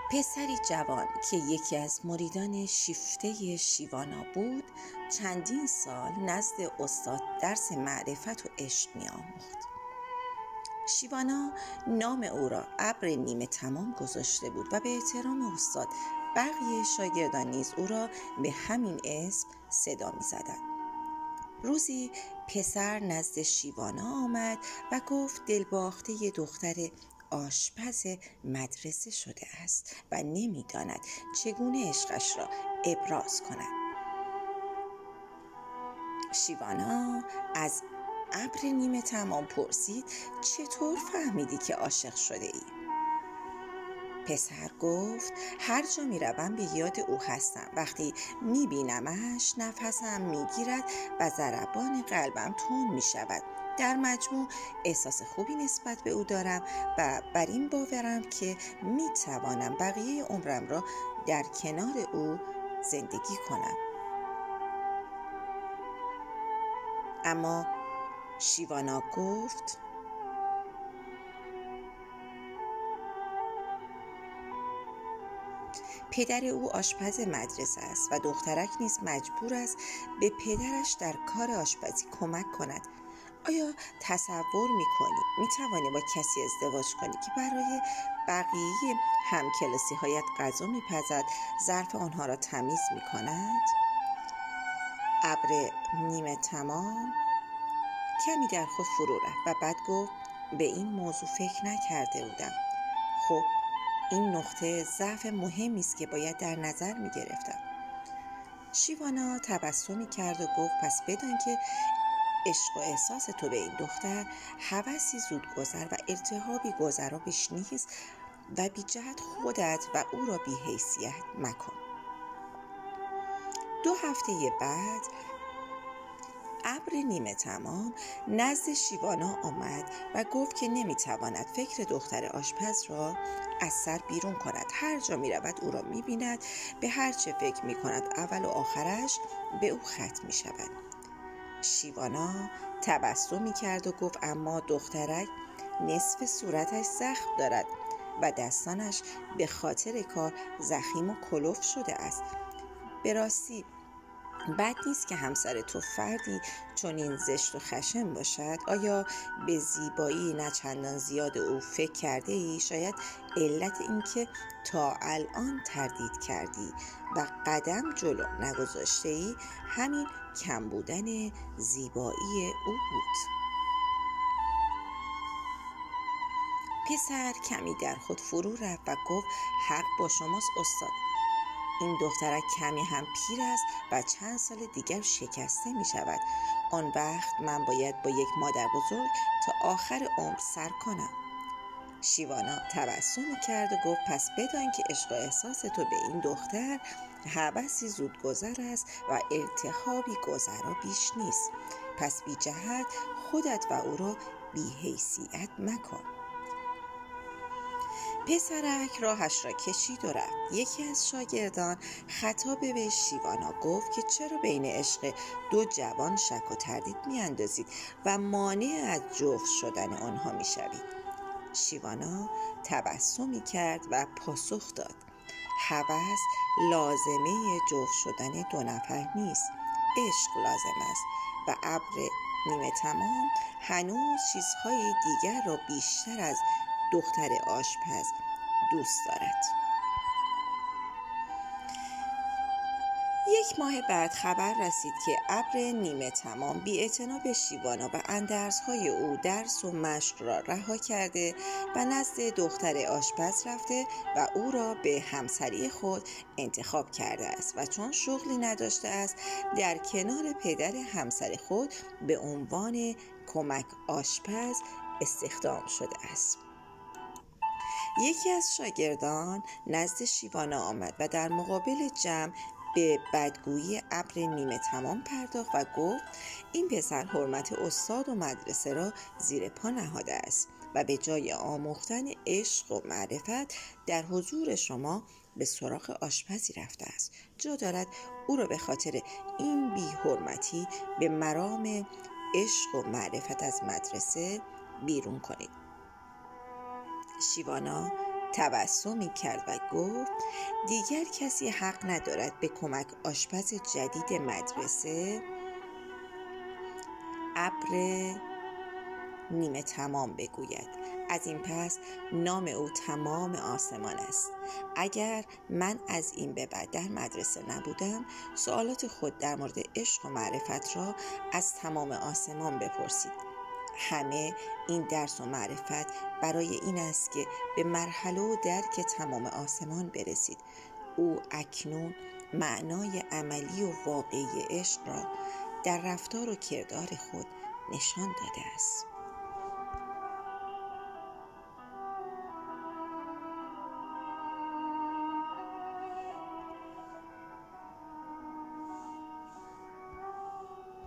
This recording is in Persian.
پسری جوان که یکی از مریدان شیفته شیوانا بود چندین سال نزد استاد درس معرفت و عشق می‌آموخت. شیوانا نام او را ابر نیمه تمام گذاشته بود و به احترام استاد بقیه شاگردان نیز او را به همین اسم صدا می‌زدند. روزی پسر نزد شیوانا آمد و گفت دلباخته ی دختر آشپز مدرسه شده است و نمی‌داند چگونه عشقش را ابراز کند. شیوانا از ابر نیمه تمام پرسید چطور فهمیدی که عاشق شده ای؟ پسر گفت هر جا می روم به یاد او هستم. وقتی می بینمش نفسم می گیرد و ضربان قلبم تند می شود. در مجموع احساس خوبی نسبت به او دارم و بر این باورم که می توانم بقیه عمرم را در کنار او زندگی کنم. اما شیوانا گفت پدر او آشپز مدرسه است و دخترک نیز مجبور است به پدرش در کار آشپزی کمک کند. آیا تصور می‌کنی می‌توانی با کسی ازدواج کنی که برای بقیه همکلاسی هایت غذا می‌پزد، ظرف آنها را تمیز می‌کند؟ ابر نیمه تمام کمی در خود فرو رفت و بعد گفت به این موضوع فکر نکرده بودم. خب این نقطه ضعف مهمی است که باید در نظر می گرفتم. شیوانا تبسمی کرد و گفت پس بدان که عشق و احساس تو به این دختر هوسی زودگذر و التهابی گذرا بیش نیست و بی جهت خودت و او را بی حیثیت مکن. 2 هفته بعد ابر نیمه تمام نزد شیوانا آمد و گفت که نمیتواند فکر دختر آشپز را از سر بیرون کند. هر جا می رود او را می بیند. به هر چه فکر می کند اول و آخرش به او ختم می شود. شیوانا تبسمی کرد و گفت اما دخترک نصف صورتش زخم دارد و دستانش به خاطر کار زخیم و کلفت شده است. به راستی بد نیست که همسر تو فردی چون این زشت و خشن باشد. آیا به زیبایی نه چندان زیاد او فکر کرده ای؟ شاید علت این که تا الان تردید کردی و قدم جلو نگذاشته ای همین کم بودن زیبایی او بود. پسر کمی در خود فرو رفت و گفت حق با شماست استاد. این دخترک کمی هم پیر است و چند سال دیگر شکسته می شود. آن وقت من باید با یک مادر بزرگ تا آخر عمر سر کنم. شیوانا تبسمی کرد و گفت پس بدان که عشق و احساس تو به این دختر هوسی زودگذر است و التهابی گذرا بیش نیست. پس بی جهت خودت و او را بی حیثیت مکن. پسرک راهش را کشید و رفت. یکی از شاگردان خطاب به شیوانا گفت که چرا بین عشق 2 جوان شک و تردید می‌اندازید و مانع از جفت شدن آنها می‌شوید. شیوانا تبسمی کرد و پاسخ داد هوس لازمه جفت شدن 2 نفر نیست. عشق لازم است و ابر نیمه تمام هنوز چیزهای دیگر را بیشتر از دختر آشپز دوست دارد. 1 ماه بعد خبر رسید که ابر نیمه تمام بی‌اعتنا به شیوانا و اندرزهای او درس و مشق را رها کرده و نزد دختر آشپز رفته و او را به همسری خود انتخاب کرده است و چون شغلی نداشته است در کنار پدر همسر خود به عنوان کمک آشپز استخدام شده است. یکی از شاگردان نزد شیوانا آمد و در مقابل جمع به بدگویی ابر نیمه تمام پرداخت و گفت این پسر حرمت استاد و مدرسه را زیر پا نهاده است و به جای آموختن عشق و معرفت در حضور شما به سراغ آشپزی رفته است. جا دارد او را به خاطر این بی حرمتی به مرام عشق و معرفت از مدرسه بیرون کنید. شیوانا تبسمی کرد و گفت دیگر کسی حق ندارد به کمک آشپز جدید مدرسه ابر نیمه تمام بگوید. از این پس نام او تمام آسمان است. اگر من از این به بعد در مدرسه نبودم، سوالات خود در مورد عشق و معرفت را از تمام آسمان بپرسید. همه این درس و معرفت برای این است که به مرحله و درک تمام آسمان برسید. او اکنون معنای عملی و واقعی عشق را در رفتار و کردار خود نشان داده است.